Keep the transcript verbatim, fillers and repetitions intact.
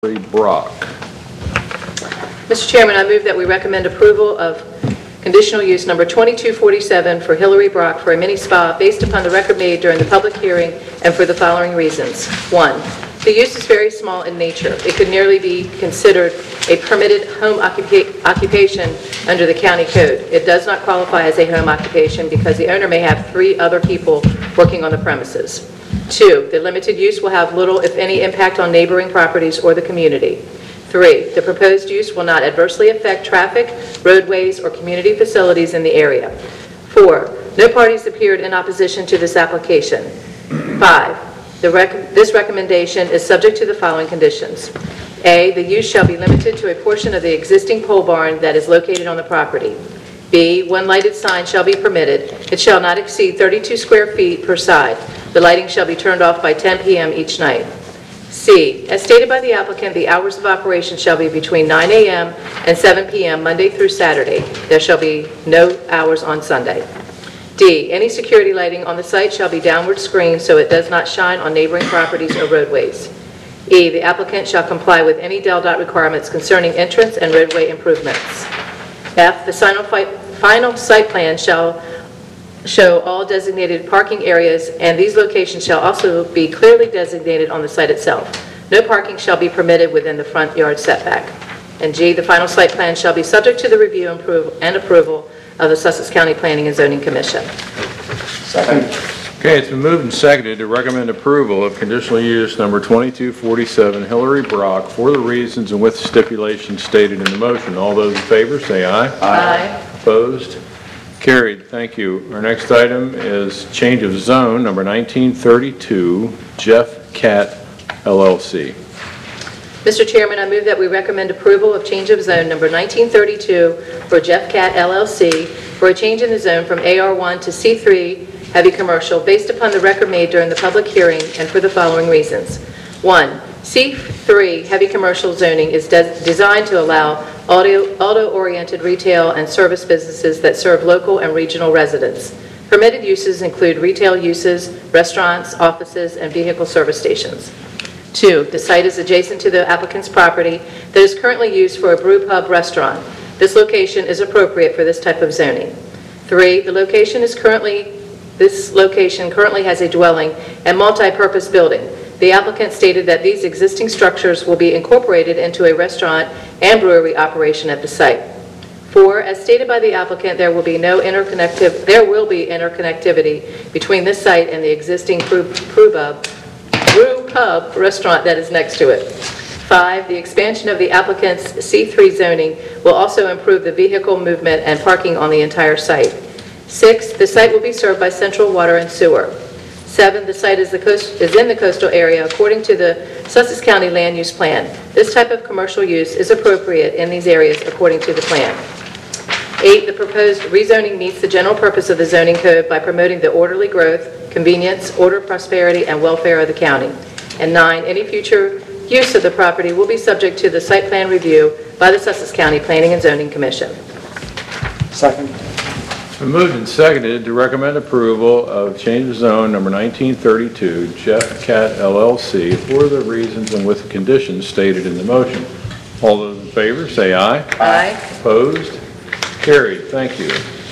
Brock. Mister Chairman, I move that we recommend approval of conditional use number twenty-two forty-seven for Hillary Brock for a mini spa based upon the record made during the public hearing and for the following reasons. One, the use is very small in nature. It could nearly be considered a permitted home occupa- occupation under the county code. It does not qualify as a home occupation because the owner may have three other people working on the premises. Two, the limited use will have little, if any, impact on neighboring properties or the community. Three, the proposed use will not adversely affect traffic, roadways, or community facilities in the area. Four, no parties appeared in opposition to this application. Five, the rec- this recommendation is subject to the following conditions. A, the use shall be limited to a portion of the existing pole barn that is located on the property. B, one lighted sign shall be permitted. It shall not exceed thirty-two square feet per side. The lighting shall be turned off by ten p m each night. C, as stated by the applicant, the hours of operation shall be between nine a m and seven p m Monday through Saturday. There shall be no hours on Sunday. D, any security lighting on the site shall be downward screened so it does not shine on neighboring properties or roadways. E, the applicant shall comply with any D E L DOT requirements concerning entrance and roadway improvements. F, the final, final site plan shall show all designated parking areas, and these locations shall also be clearly designated on the site itself. No parking shall be permitted within the front yard setback. And G, the final site plan shall be subject to the review and approval, and approval of the Sussex County Planning and Zoning Commission. Second. Okay, it's been moved and seconded to recommend approval of conditional use number twenty-two forty-seven Hillary Brock for the reasons and with stipulations stated in the motion. All those in favor say aye. Aye. Opposed? Carried. Thank you. Our next item is change of zone number nineteen thirty-two Jeff Cat L L C. Mister Chairman, I move that we recommend approval of change of zone number nineteen thirty-two for Jeff Cat L L C for a change in the zone from A R one to C three heavy commercial based upon the record made during the public hearing and for the following reasons. One, C three heavy commercial zoning is de- designed to allow auto, auto-oriented retail and service businesses that serve local and regional residents. Permitted uses include retail uses, restaurants, offices, and vehicle service stations. Two, the site is adjacent to the applicant's property that is currently used for a brew pub restaurant. This location is appropriate for this type of zoning. Three, the location is currently, this location currently has a dwelling and multi-purpose building. The applicant stated that these existing structures will be incorporated into a restaurant and brewery operation at the site. Four, as stated by the applicant, there will be no interconnective, there will be interconnectivity between this site and the existing brew, brew, pub, brew pub restaurant that is next to it. Five, the expansion of the applicant's C three zoning will also improve the vehicle movement and parking on the entire site. Six, the site will be served by central water and sewer. Seven, the site is, the coast, is in the coastal area according to the Sussex County Land Use Plan. This type of commercial use is appropriate in these areas according to the plan. Eight, the proposed rezoning meets the general purpose of the zoning code by promoting the orderly growth, convenience, order, prosperity, and welfare of the county. And nine, any future use of the property will be subject to the site plan review by the Sussex County Planning and Zoning Commission. Second. It's been moved and seconded to recommend approval of change of zone number nineteen thirty-two Jeff Cat L L C for the reasons and with the conditions stated in the motion. All those in favor say aye. Aye. Opposed? Carried. Thank you.